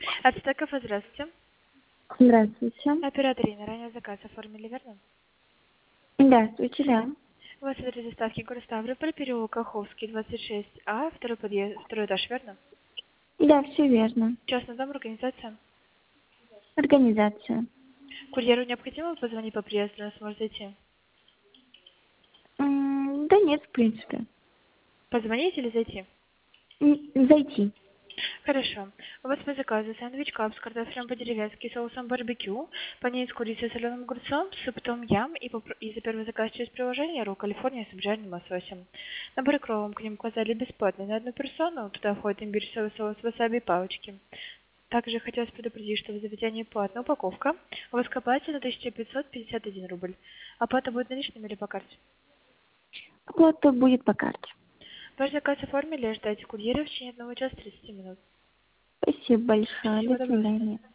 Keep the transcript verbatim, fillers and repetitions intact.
От кафе, здравствуйте. Здравствуйте. Оператор Инна, ранее заказ оформили, верно? Здравствуйте, да. У вас адрес доставки город Ставрополь, переулок Каховский, двадцать шесть А, второй подъезд, второй этаж, верно? Да, все верно. Частный дом, организация. Организация. Курьеру необходимо позвонить по приезду, он сможет зайти? М, Да нет, в принципе. Позвонить или зайти? М, Зайти. Хорошо. У вас по заказу сэндвич кап с картофелем по-деревенски, соусом барбекю, панин с курицей и соленым огурцом, суп том ям и, попро- и за первый заказ через приложение ролл Калифорния с обжаренным лососем. Набор кровом к ним указали бесплатный на одну персону, туда входит имбирь, соевый соус, васаби и палочки. Также хотелось предупредить, что в заведении платная упаковка, у вас к оплате на тысяча пятьсот пятьдесят один рубль. Оплата будет наличными или по карте? Оплата будет по карте. Ваш заказ оформили, ждайте курьера в течение одного часа тридцати минут. Спасибо большое. Всего До доброго, до свидания. свидания.